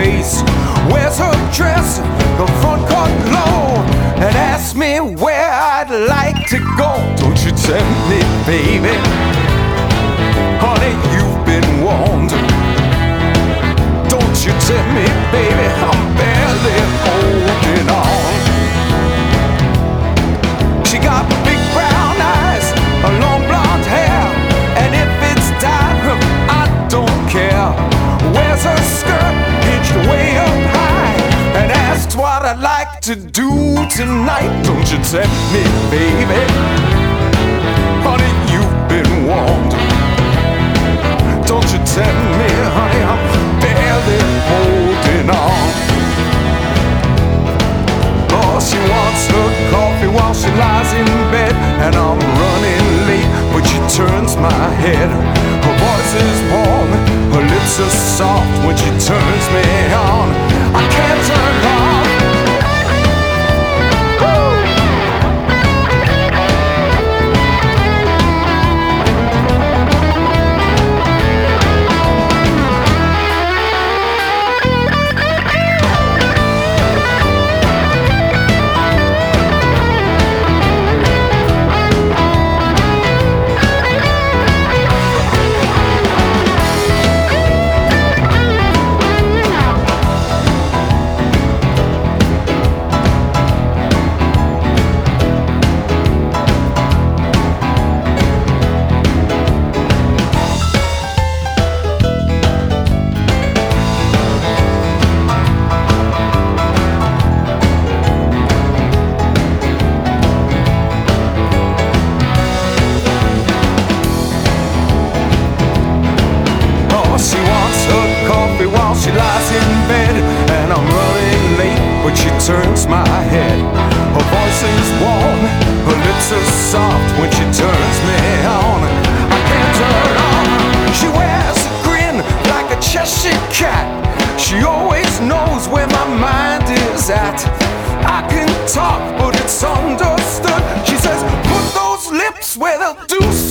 face, wears her dress, the front cut low, and asks me where I'd like to go. Don't you tempt me, baby, honey, you've been warned. Don't you tempt me, baby, I'm barely holding on. She got big brown eyes, a long blonde hair, and if it's dyed, I don't care. Wears her skirt hitched way up high, and asks what I'd like to do tonight. Don't you tempt me, baby, honey, you've been warned. Don't you tempt me, honey, I'm barely holding on. Oh, she wants her coffee while she lies in bed, and I'm running late, but she turns my head. Her voice is warm, her lips are soft. When she turns me on, I can't turn off. She lies in bed, and I'm running late, but she turns my head. Her voice is warm, her lips are soft. When she turns me on, I can't turn on. She wears a grin like a Cheshire cat. She always knows where my mind is at. I can talk, but it's understood. She says, put those lips where they'll do